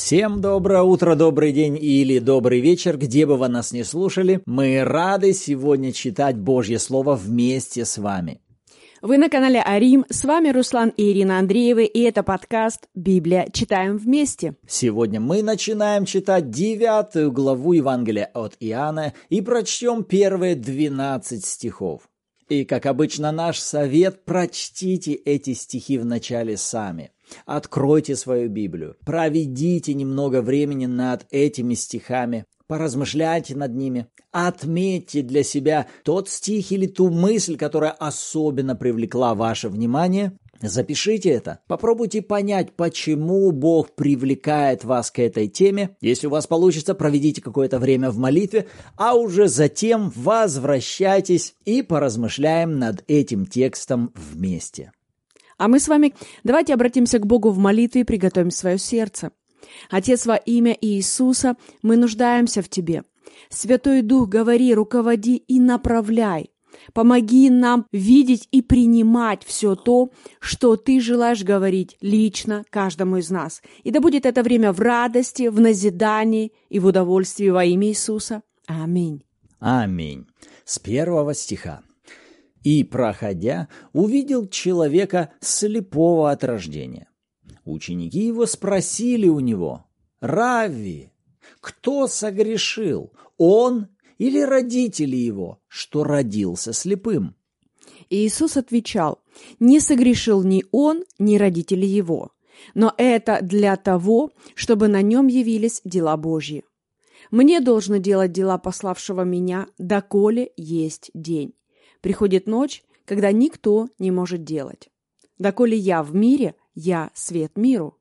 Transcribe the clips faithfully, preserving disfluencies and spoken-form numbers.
Всем доброе утро, добрый день или добрый вечер, где бы вы нас ни слушали. Мы рады сегодня читать Божье Слово вместе с вами. Вы на канале Арим, с вами Руслан и Ирина Андреевы, и это подкаст «Библия. Читаем вместе». Сегодня мы начинаем читать девятую главу Евангелия от Иоанна и прочтем первые двенадцать стихов. И, как обычно, наш совет – прочтите эти стихи вначале сами. Откройте свою Библию, проведите немного времени над этими стихами, поразмышляйте над ними, отметьте для себя тот стих или ту мысль, которая особенно привлекла ваше внимание. Запишите это, попробуйте понять, почему Бог привлекает вас к этой теме. Если у вас получится, проведите какое-то время в молитве, а уже затем возвращайтесь и поразмышляем над этим текстом вместе. А мы с вами давайте обратимся к Богу в молитве и приготовим свое сердце. Отец, во имя Иисуса, мы нуждаемся в Тебе. Святой Дух, говори, руководи и направляй. Помоги нам видеть и принимать все то, что Ты желаешь говорить лично каждому из нас. И да будет это время в радости, в назидании и в удовольствии во имя Иисуса. Аминь. Аминь. С первого стиха. «И, проходя, увидел человека слепого от рождения. Ученики его спросили у него: „Равви, кто согрешил, он или родители его, что родился слепым?“ Иисус отвечал: «Не согрешил ни он, ни родители его, но это для того, чтобы на нем явились дела Божьи. Мне должно делать дела пославшего меня, доколе есть день. Приходит ночь, когда никто не может делать. Доколе я в мире, я свет миру».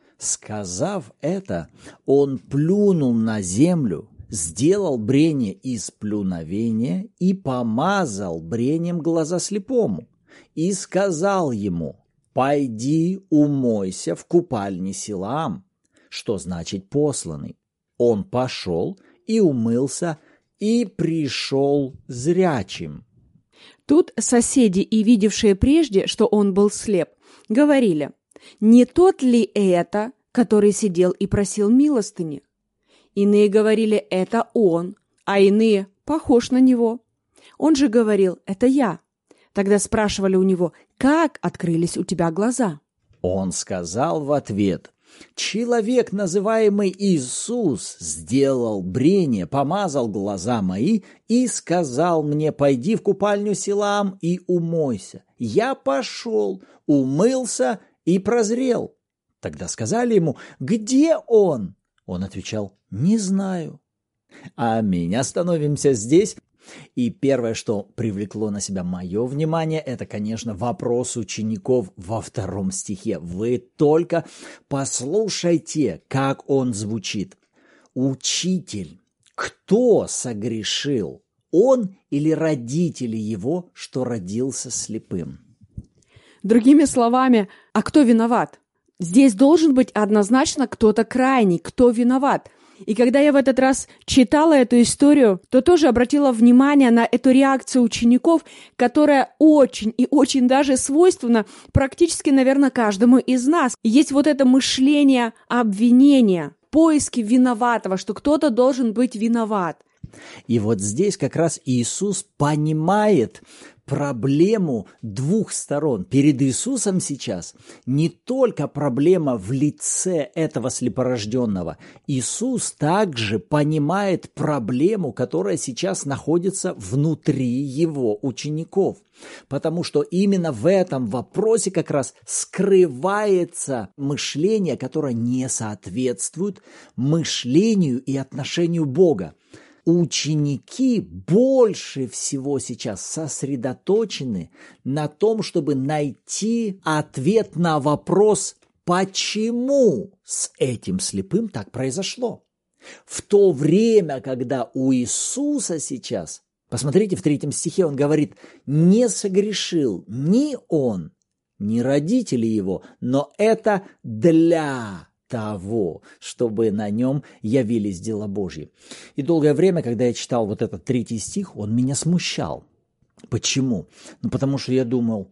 Сказав это, он плюнул на землю, сделал брение из плюновения и помазал брением глаза слепому, и сказал ему: „Пойди умойся в купальне Силаам“, что значит посланный. Он пошел и умылся, и пришел зрячим. Тут соседи и видевшие прежде, что он был слеп, говорили: «Не тот ли это, который сидел и просил милостыни?» Иные говорили: «Это он», а иные: «Похож на него». Он же говорил: «Это я». Тогда спрашивали у него: «Как открылись у тебя глаза?» Он сказал в ответ: „Человек, называемый Иисус, сделал брение, помазал глаза мои и сказал мне: пойди в купальню Силаам и умойся. Я пошел, умылся и прозрел“. Тогда сказали ему: „Где он?“ Он отвечал: „Не знаю“. Аминь. Остановимся здесь. И первое, что привлекло на себя мое внимание, это, конечно, вопрос учеников во втором стихе. Вы только послушайте, как он звучит. «Учитель, кто согрешил, он или родители его, что родился слепым?“ Другими словами, а кто виноват? Здесь должен быть однозначно кто-то крайний, кто виноват. И когда я в этот раз читала эту историю, то тоже обратила внимание на эту реакцию учеников, которая очень и очень даже свойственна практически, наверное, каждому из нас. Есть вот это мышление обвинения, поиски виноватого, что кто-то должен быть виноват. И вот здесь как раз Иисус понимает проблему двух сторон. Перед Иисусом сейчас не только проблема в лице этого слепорожденного. Иисус также понимает проблему, которая сейчас находится внутри его учеников. Потому что именно в этом вопросе как раз скрывается мышление, которое не соответствует мышлению и отношению Бога. Ученики больше всего сейчас сосредоточены на том, чтобы найти ответ на вопрос, почему с этим слепым так произошло. В то время, когда у Иисуса сейчас, посмотрите, в третьем стихе он говорит: «Не согрешил ни он, ни родители его, но это для того, чтобы на нем явились дела Божьи». И долгое время, когда я читал вот этот третий стих, он меня смущал. Почему? Ну, потому что я думал,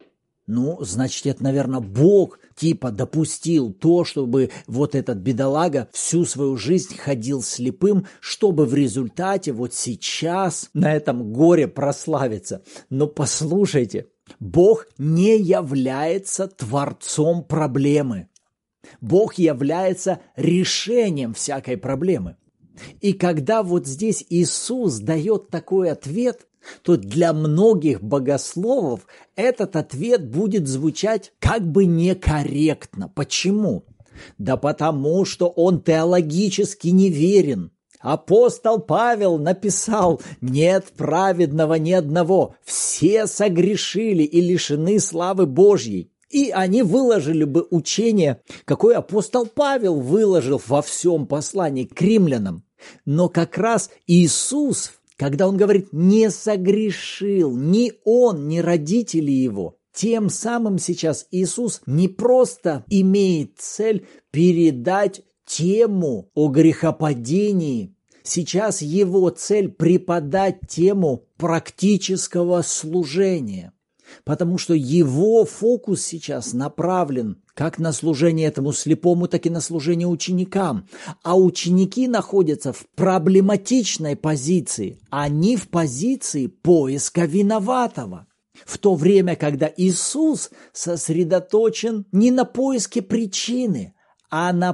Ну, значит, это, наверное, Бог типа допустил то, чтобы вот этот бедолага всю свою жизнь ходил слепым, чтобы в результате вот сейчас на этом горе прославиться. Но послушайте, Бог не является творцом проблемы. Бог является решением всякой проблемы. И когда вот здесь Иисус дает такой ответ, то для многих богословов этот ответ будет звучать как бы некорректно. Почему? Да потому, что он теологически неверен. Апостол Павел написал: «Нет праведного ни одного, все согрешили и лишены славы Божьей». И они выложили бы учение, какое апостол Павел выложил во всем послании к римлянам. Но как раз Иисус, когда он говорит «не согрешил» ни он, ни родители его, тем самым сейчас Иисус не просто имеет цель передать тему о грехопадении. Сейчас его цель преподать тему практического служения. Потому что его фокус сейчас направлен как на служение этому слепому, так и на служение ученикам. А ученики находятся в проблематичной позиции. Они в позиции поиска виноватого. В то время, когда Иисус сосредоточен не на поиске причины, а на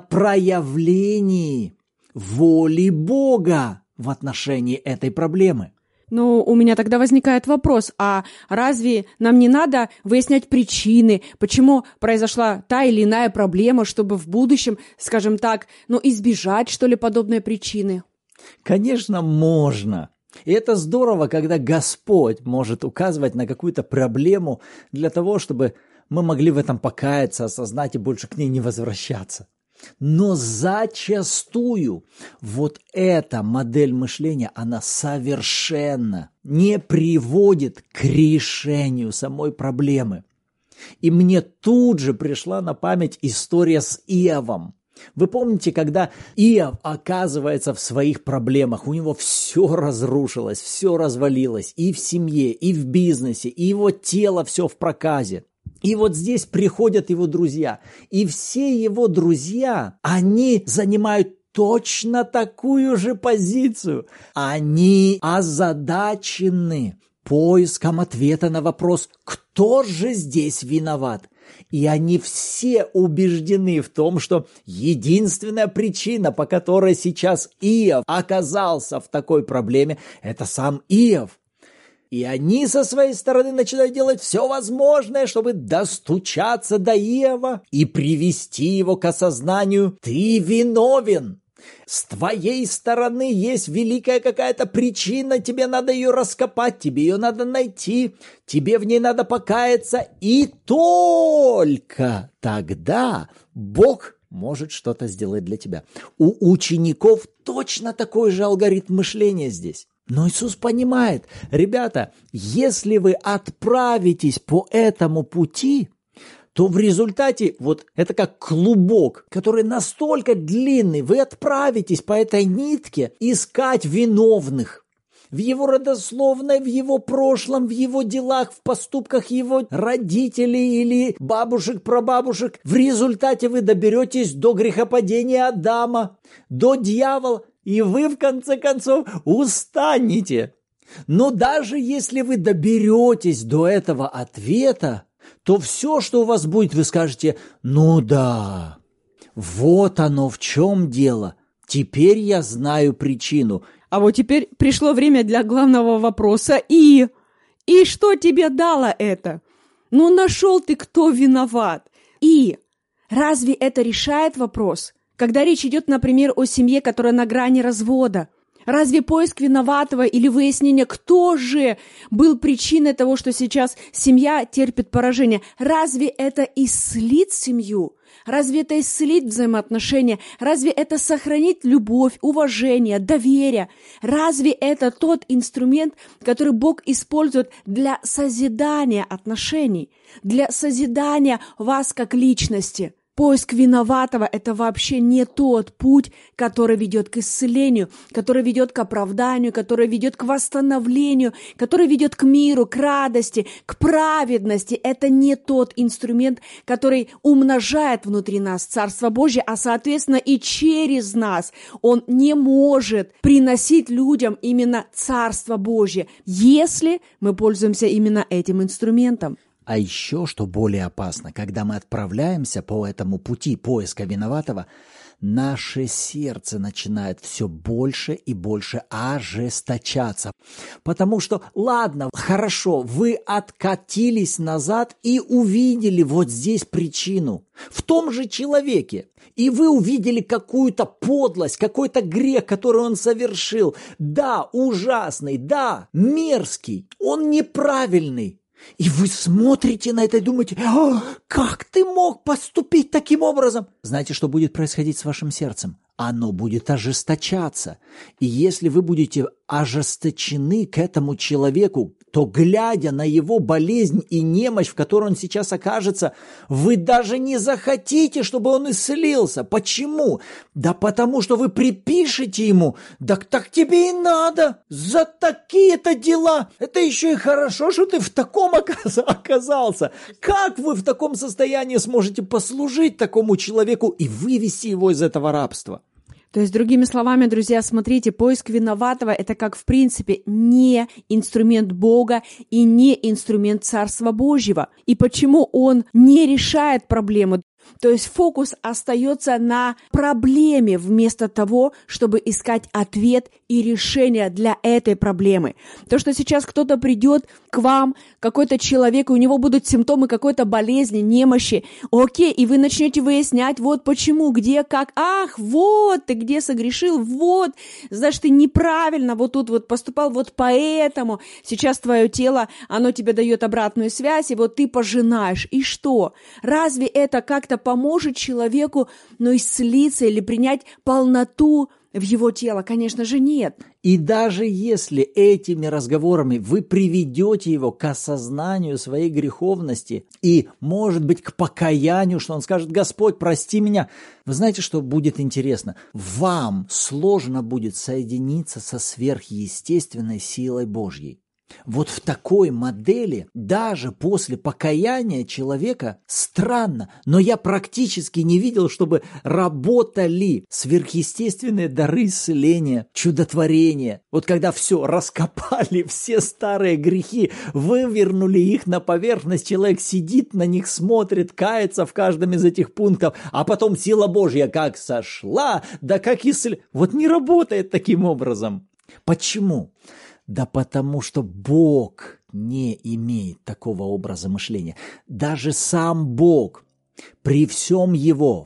проявлении воли Бога в отношении этой проблемы. Ну, у меня тогда возникает вопрос, а разве нам не надо выяснять причины, почему произошла та или иная проблема, чтобы в будущем, скажем так, ну, избежать, что ли, подобной причины? Конечно, можно. И это здорово, когда Господь может указывать на какую-то проблему для того, чтобы мы могли в этом покаяться, осознать и больше к ней не возвращаться. Но зачастую вот эта модель мышления, она совершенно не приводит к решению самой проблемы. И мне тут же пришла на память история с Иовом. Вы помните, когда Иов оказывается в своих проблемах, у него все разрушилось, все развалилось и в семье, и в бизнесе, и его тело все в проказе. И вот здесь приходят его друзья, и все его друзья, они занимают точно такую же позицию. Они озадачены поиском ответа на вопрос, кто же здесь виноват. И они все убеждены в том, что единственная причина, по которой сейчас Иов оказался в такой проблеме, это сам Иов. И они со своей стороны начинают делать все возможное, чтобы достучаться до Иова и привести его к осознанию: ты виновен. С твоей стороны есть великая какая-то причина, тебе надо ее раскопать, тебе ее надо найти, тебе в ней надо покаяться, и только тогда Бог может что-то сделать для тебя. У учеников точно такой же алгоритм мышления здесь. Но Иисус понимает: ребята, если вы отправитесь по этому пути, то в результате вот это как клубок, который настолько длинный, вы отправитесь по этой нитке искать виновных в его родословной, в его прошлом, в его делах, в поступках его родителей или бабушек, прабабушек. В результате вы доберетесь до грехопадения Адама, до дьявола, и вы в конце концов устанете. Но даже если вы доберетесь до этого ответа, то все, что у вас будет, вы скажете: ну да, вот оно в чем дело, теперь я знаю причину. А вот теперь пришло время для главного вопроса. И? И что тебе дало это? Ну, нашел ты, кто виноват. И? Разве это решает вопрос? Когда речь идет, например, о семье, которая на грани развода, разве поиск виноватого или выяснение, кто же был причиной того, что сейчас семья терпит поражение, разве это исцелит семью? Разве это исцелит взаимоотношения? Разве это сохранит любовь, уважение, доверие? Разве это тот инструмент, который Бог использует для созидания отношений, для созидания вас как личности? Поиск виноватого – это вообще не тот путь, который ведет к исцелению, который ведет к оправданию, который ведет к восстановлению, который ведет к миру, к радости, к праведности. Это не тот инструмент, который умножает внутри нас Царство Божье, а, соответственно, и через нас. Он не может приносить людям именно Царство Божье, если мы пользуемся именно этим инструментом. А еще, что более опасно, когда мы отправляемся по этому пути поиска виноватого, наше сердце начинает все больше и больше ожесточаться. Потому что, ладно, хорошо, вы откатились назад и увидели вот здесь причину, в том же человеке. И вы увидели какую-то подлость, какой-то грех, который он совершил. Да, ужасный, да, мерзкий, он неправильный. И вы смотрите на это и думаете, как ты мог поступить таким образом? Знаете, что будет происходить с вашим сердцем? Оно будет ожесточаться. И если вы будете ожесточены к этому человеку, то, глядя на его болезнь и немощь, в которой он сейчас окажется, вы даже не захотите, чтобы он исцелился. Почему? Да потому что вы припишете ему, да так тебе и надо, за такие-то дела. Это еще и хорошо, что ты в таком оказался. Как вы в таком состоянии сможете послужить такому человеку и вывести его из этого рабства? То есть, другими словами, друзья, смотрите, поиск виноватого – это как, в принципе, не инструмент Бога и не инструмент Царства Божьего. И почему он не решает проблему? То есть фокус остается на проблеме вместо того, чтобы искать ответ и решение для этой проблемы. То, что сейчас кто-то придет к вам, какой-то человек, и у него будут симптомы какой-то болезни, немощи, окей, и вы начнете выяснять, вот почему, где, как, ах, вот ты где согрешил, вот, значит, ты неправильно вот тут вот поступал, вот поэтому сейчас твое тело, оно тебе дает обратную связь, и вот ты пожинаешь. И что? Разве это как-то поможет человеку, ну, исцелиться или принять полноту в его тело? Конечно же, нет. И даже если этими разговорами вы приведете его к осознанию своей греховности и, может быть, к покаянию, что он скажет: «Господь, прости меня», вы знаете, что будет интересно? Вам сложно будет соединиться со сверхъестественной силой Божьей. Вот в такой модели даже после покаяния человека странно, но я практически не видел, чтобы работали сверхъестественные дары исцеления, чудотворения. Вот когда все, раскопали все старые грехи, вывернули их на поверхность, человек сидит на них, смотрит, кается в каждом из этих пунктов, а потом сила Божья как сошла, да как исцел... Вот не работает таким образом. Почему? Да потому что Бог не имеет такого образа мышления. Даже сам Бог при всем Его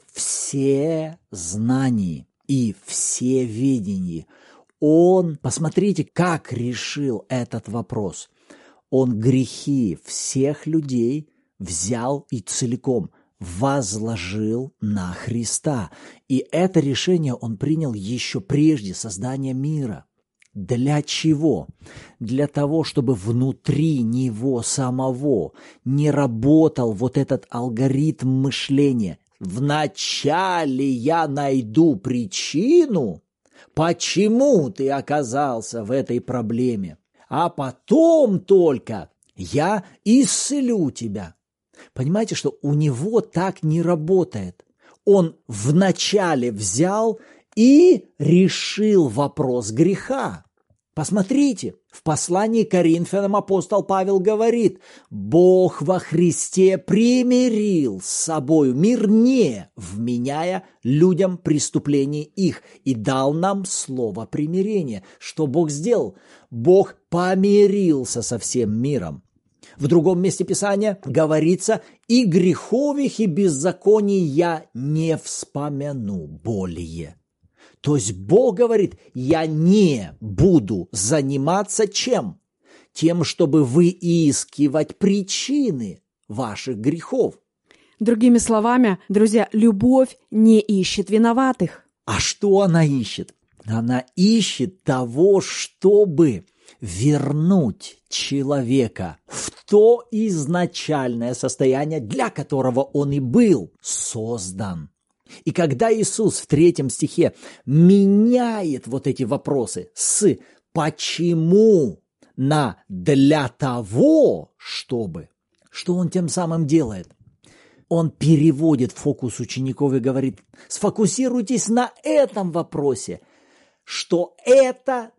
всезнании и всеведении, Он, посмотрите, как решил этот вопрос. Он грехи всех людей взял и целиком возложил на Христа. И это решение Он принял еще прежде создания мира. Для чего? Для того, чтобы внутри него самого не работал вот этот алгоритм мышления. Вначале я найду причину, почему ты оказался в этой проблеме, а потом только я исцелю тебя. Понимаете, что у него так не работает. Он вначале взял и решил вопрос греха. Посмотрите, в послании к Коринфянам апостол Павел говорит: «Бог во Христе примирил с собою мир, не вменяя людям преступлений их, и дал нам слово примирения». Что Бог сделал? Бог помирился со всем миром. В другом месте Писания говорится: «И грехов их и беззаконий я не вспомяну более». То есть Бог говорит: я не буду заниматься чем? Тем, чтобы выискивать причины ваших грехов. Другими словами, друзья, любовь не ищет виноватых. А что она ищет? Она ищет того, чтобы вернуть человека в то изначальное состояние, для которого он и был создан. И когда Иисус в третьем стихе меняет вот эти вопросы с «почему» на «для того, чтобы», что он тем самым делает? Он переводит фокус учеников и говорит: сфокусируйтесь на этом вопросе, что это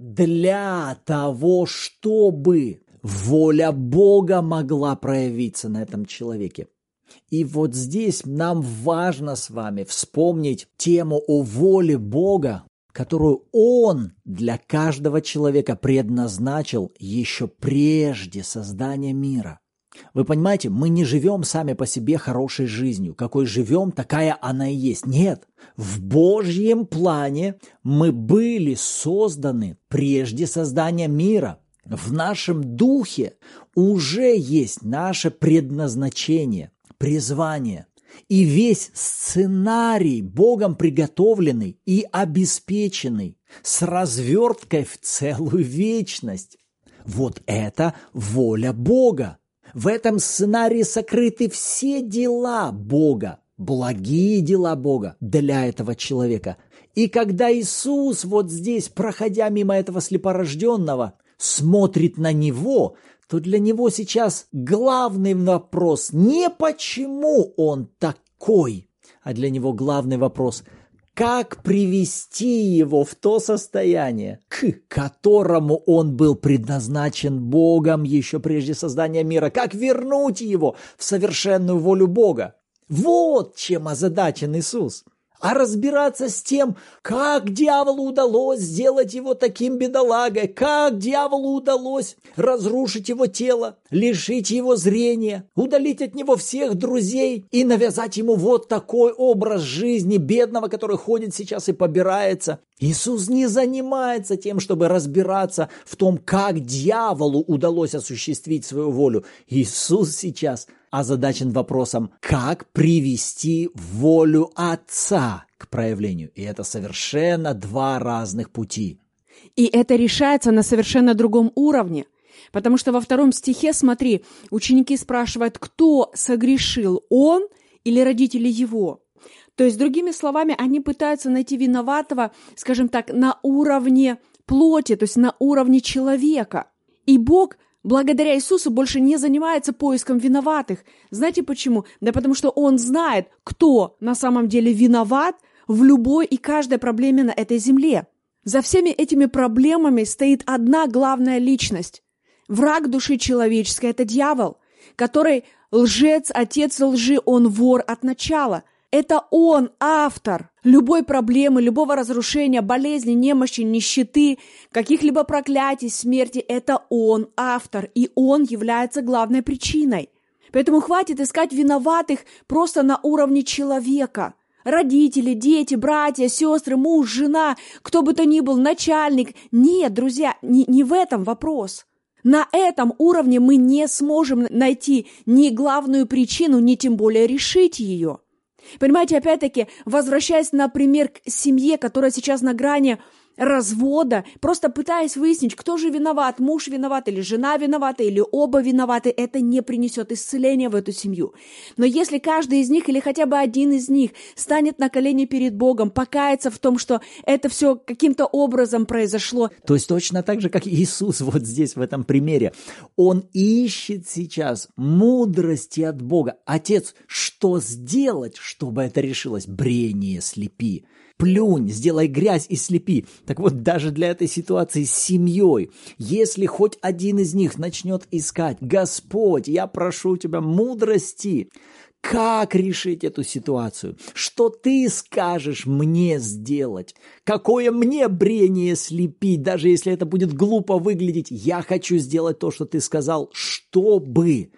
для того, чтобы воля Бога могла проявиться на этом человеке. И вот здесь нам важно с вами вспомнить тему о воле Бога, которую Он для каждого человека предназначил еще прежде создания мира. Вы понимаете, мы не живем сами по себе хорошей жизнью. Какой живем, такая она и есть. Нет, в Божьем плане мы были созданы прежде создания мира. В нашем духе уже есть наше предназначение, призвание. И весь сценарий Богом приготовленный и обеспеченный с разверткой в целую вечность. Вот это воля Бога. В этом сценарии сокрыты все дела Бога, благие дела Бога для этого человека. И когда Иисус вот здесь, проходя мимо этого слепорожденного, смотрит на него, то для него сейчас главный вопрос не почему он такой, а для него главный вопрос – как привести его в то состояние, к которому он был предназначен Богом еще прежде создания мира, как вернуть его в совершенную волю Бога. Вот чем озадачен Иисус. А разбираться с тем, как дьяволу удалось сделать его таким бедолагой, как дьяволу удалось разрушить его тело, лишить его зрения, удалить от него всех друзей и навязать ему вот такой образ жизни бедного, который ходит сейчас и побирается. Иисус не занимается тем, чтобы разбираться в том, как дьяволу удалось осуществить свою волю. Иисус сейчас озадачен вопросом, как привести волю Отца к проявлению. И это совершенно два разных пути. И это решается на совершенно другом уровне. Потому что во втором стихе, смотри, ученики спрашивают, кто согрешил, он или родители его? То есть, другими словами, они пытаются найти виноватого, скажем так, на уровне плоти, то есть на уровне человека. И Бог, благодаря Иисусу, больше не занимается поиском виноватых. Знаете почему? Да потому что Он знает, кто на самом деле виноват в любой и каждой проблеме на этой земле. За всеми этими проблемами стоит одна главная личность. Враг души человеческой – это дьявол, который лжец, отец лжи, он вор от начала. Это он автор любой проблемы, любого разрушения, болезни, немощи, нищеты, каких-либо проклятий, смерти. Это он автор, и он является главной причиной. Поэтому хватит искать виноватых просто на уровне человека. Родители, дети, братья, сестры, муж, жена, кто бы то ни был, начальник. Нет, друзья, не, не в этом вопрос. На этом уровне мы не сможем найти ни главную причину, ни тем более решить ее. Понимаете, опять-таки, возвращаясь, например, к семье, которая сейчас на грани развода, просто пытаясь выяснить, кто же виноват, муж виноват или жена виновата, или оба виноваты, это не принесет исцеления в эту семью. Но если каждый из них или хотя бы один из них станет на колени перед Богом, покаяться в том, что это все каким-то образом произошло. То есть точно так же, как Иисус вот здесь, в этом примере. Он ищет сейчас мудрости от Бога. Отец, что сделать, чтобы это решилось? Брение слепи. Плюнь, сделай грязь и слепи. Так вот, даже для этой ситуации с семьей, если хоть один из них начнет искать: Господь, я прошу Тебя мудрости, как решить эту ситуацию? Что Ты скажешь мне сделать? Какое мне брение слепить, даже если это будет глупо выглядеть? Я хочу сделать то, что Ты сказал, чтобы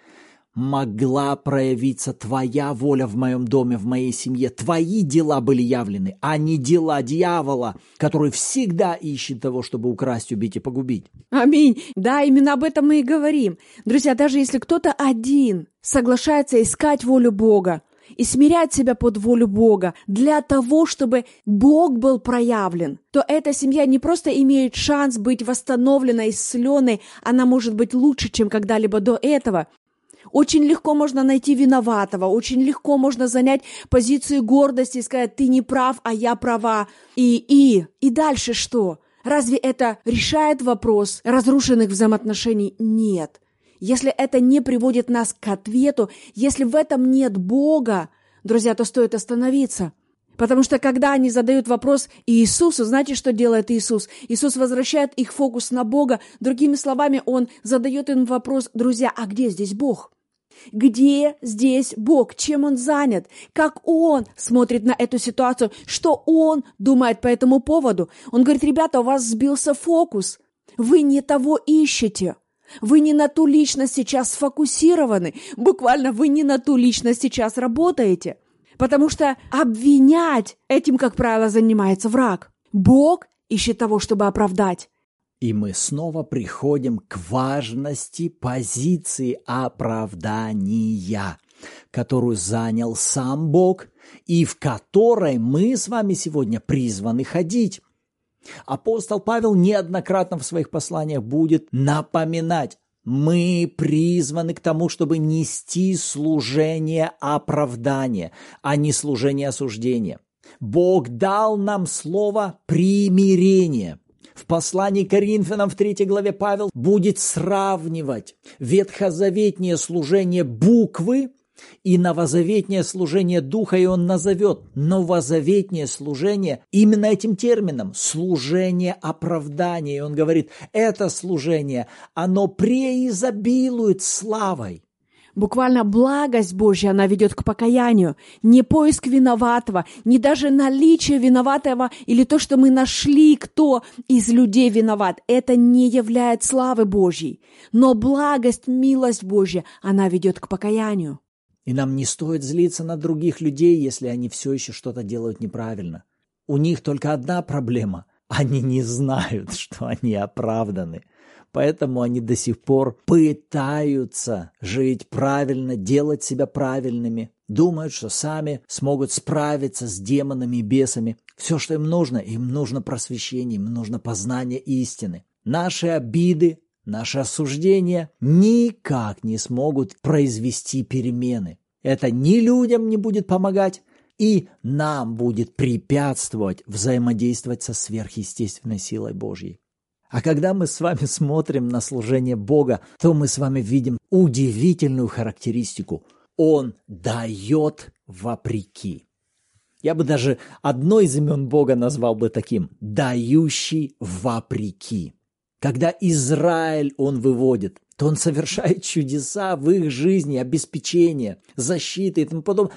могла проявиться Твоя воля в моем доме, в моей семье. Твои дела были явлены, а не дела дьявола, который всегда ищет того, чтобы украсть, убить и погубить. Аминь. Да, именно об этом мы и говорим. Друзья, даже если кто-то один соглашается искать волю Бога, и смирять себя под волю Бога для того, чтобы Бог был проявлен, то эта семья не просто имеет шанс быть восстановленной, исцеленной, она может быть лучше, чем когда-либо до этого. Очень легко можно найти виноватого, очень легко можно занять позицию гордости и сказать: ты не прав, а я права. И, и, и дальше что? Разве это решает вопрос разрушенных взаимоотношений? Нет. Если это не приводит нас к ответу, если в этом нет Бога, друзья, то стоит остановиться. Потому что когда они задают вопрос Иисусу, знаете, что делает Иисус? Иисус возвращает их фокус на Бога. Другими словами, Он задает им вопрос: друзья, а где здесь Бог? Где здесь Бог? Чем Он занят? Как Он смотрит на эту ситуацию? Что Он думает по этому поводу? Он говорит: ребята, у вас сбился фокус. Вы не того ищете. Вы не на ту личность сейчас сфокусированы. Буквально вы не на ту личность сейчас работаете. Потому что обвинять этим, как правило, занимается враг. Бог ищет того, чтобы оправдать. И мы снова приходим к важности позиции оправдания, которую занял сам Бог и в которой мы с вами сегодня призваны ходить. Апостол Павел неоднократно в своих посланиях будет напоминать: мы призваны к тому, чтобы нести служение оправдания, а не служение осуждения. Бог дал нам слово примирения. В послании к Коринфянам в третьей главе Павел будет сравнивать ветхозаветнее служение буквы и новозаветнее служение духа, и он назовет новозаветнее служение именно этим термином – служение оправдания. И он говорит, это служение, оно преизобилует славой. Буквально благость Божья, она ведет к покаянию. Не поиск виноватого, не даже наличие виноватого или то, что мы нашли, кто из людей виноват. Это не является славой Божьей. Но благость, милость Божья, она ведет к покаянию. И нам не стоит злиться на других людей, если они все еще что-то делают неправильно. У них только одна проблема – они не знают, что они оправданы. Поэтому они до сих пор пытаются жить правильно, делать себя правильными, думают, что сами смогут справиться с демонами и бесами. Все, что им нужно, им нужно просвещение, им нужно познание истины. Наши обиды, наши осуждения никак не смогут произвести перемены. Это ни людям не будет помогать, и нам будет препятствовать взаимодействовать со сверхъестественной силой Божьей. А когда мы с вами смотрим на служение Бога, то мы с вами видим удивительную характеристику. Он дает вопреки. Я бы даже одно из имен Бога назвал бы таким – дающий вопреки. Когда Израиль Он выводит, то Он совершает чудеса в их жизни, обеспечение, защиты и тому подобное,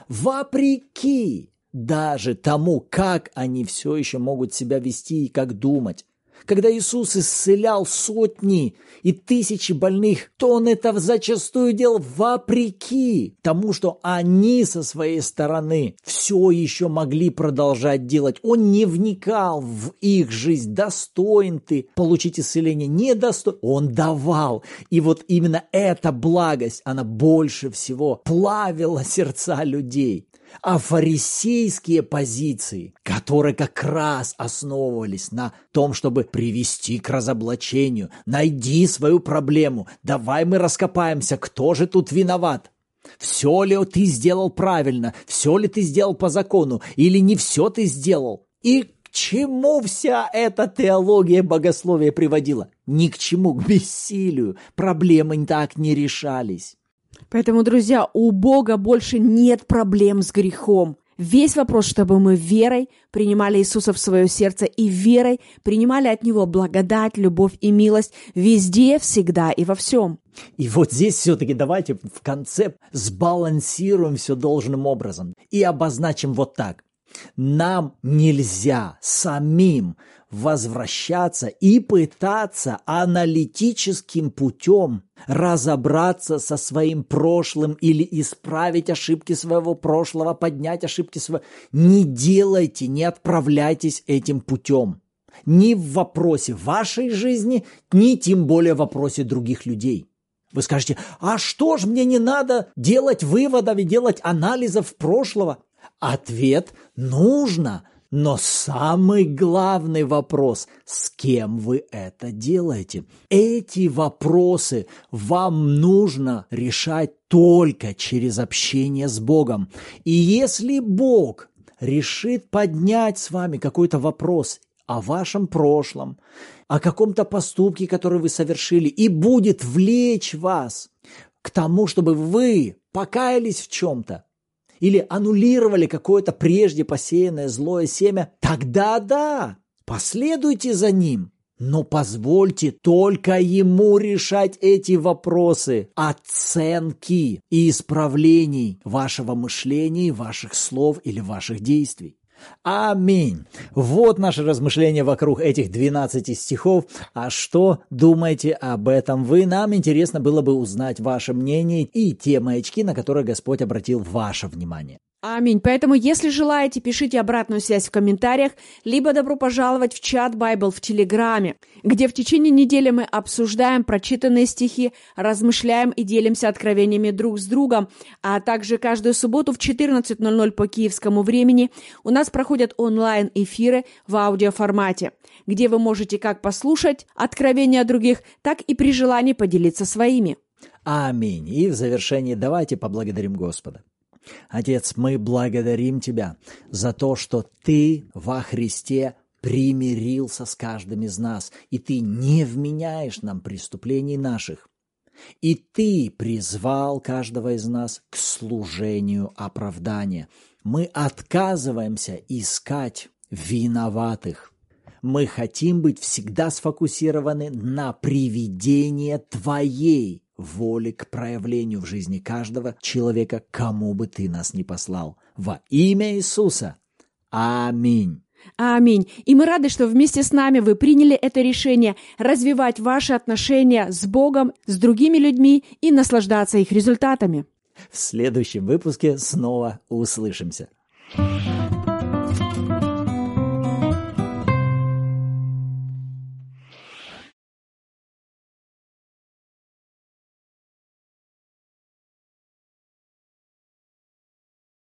вопреки даже тому, как они все еще могут себя вести и как думать. Когда Иисус исцелял сотни и тысячи больных, то Он это зачастую делал вопреки тому, что они со своей стороны все еще могли продолжать делать. Он не вникал в их жизнь, достоин ты получить исцеление, недостоин. Он давал. И вот именно эта благость, она больше всего плавила сердца людей. А фарисейские позиции, которые как раз основывались на том, чтобы привести к разоблачению, найди свою проблему, давай мы раскопаемся, кто же тут виноват. Все ли ты сделал правильно, все ли ты сделал по закону, или не все ты сделал. И к чему вся эта теология богословия приводила? Ни к чему, к бессилию. Проблемы так не решались. Поэтому, друзья, у Бога больше нет проблем с грехом. Весь вопрос, чтобы мы верой принимали Иисуса в свое сердце и верой принимали от Него благодать, любовь и милость везде, всегда и во всем. И вот здесь все-таки давайте в конце сбалансируем все должным образом и обозначим вот так. Нам нельзя самим возвращаться и пытаться аналитическим путем разобраться со своим прошлым или исправить ошибки своего прошлого, поднять ошибки своего. Не делайте, не отправляйтесь этим путем. Ни в вопросе вашей жизни, ни тем более в вопросе других людей. Вы скажете, а что ж мне не надо делать выводов и делать анализов прошлого? Ответ – нужно. Но самый главный вопрос – с кем вы это делаете? Эти вопросы вам нужно решать только через общение с Богом. И если Бог решит поднять с вами какой-то вопрос о вашем прошлом, о каком-то поступке, который вы совершили, и будет влечь вас к тому, чтобы вы покаялись в чем-то, или аннулировали какое-то прежде посеянное злое семя, тогда да, последуйте за ним, но позвольте только ему решать эти вопросы оценки и исправлений вашего мышления, ваших слов или ваших действий. Аминь. Вот наше размышление вокруг этих двенадцати стихов. А что думаете об этом вы? Нам интересно было бы узнать ваше мнение и те маячки, на которые Господь обратил ваше внимание. Аминь. Поэтому, если желаете, пишите обратную связь в комментариях, либо добро пожаловать в чат Bible в Телеграме, где в течение недели мы обсуждаем прочитанные стихи, размышляем и делимся откровениями друг с другом, а также каждую субботу в четырнадцать ноль ноль по киевскому времени у нас проходят онлайн-эфиры в аудиоформате, где вы можете как послушать откровения других, так и при желании поделиться своими. Аминь. И в завершении давайте поблагодарим Господа. Отец, мы благодарим Тебя за то, что Ты во Христе примирился с каждым из нас, и Ты не вменяешь нам преступлений наших. И Ты призвал каждого из нас к служению оправдания. Мы отказываемся искать виноватых. Мы хотим быть всегда сфокусированы на приведении Твоей воли к проявлению в жизни каждого человека, кому бы Ты нас ни послал. Во имя Иисуса. Аминь. Аминь. И мы рады, что вместе с нами вы приняли это решение развивать ваши отношения с Богом, с другими людьми и наслаждаться их результатами. В следующем выпуске снова услышимся.